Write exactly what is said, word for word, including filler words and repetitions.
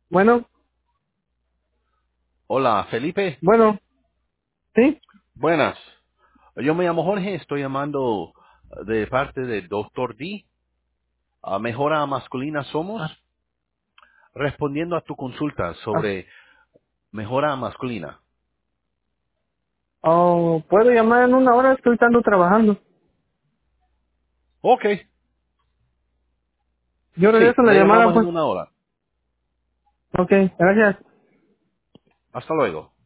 Bueno, Hola, Felipe. bueno, sí. Buenas. Yo me llamo Jorge, estoy llamando de parte del doctor D. A Mejora Masculina Somos, Ah, respondiendo a tu consulta ah, sobre mejora masculina. oh, ¿puedo llamar en una hora? Estoy estando trabajando. Ok, Yo sí, regreso la le llamada, llamamos en pues. una hora. Ok, gracias. Hasta luego.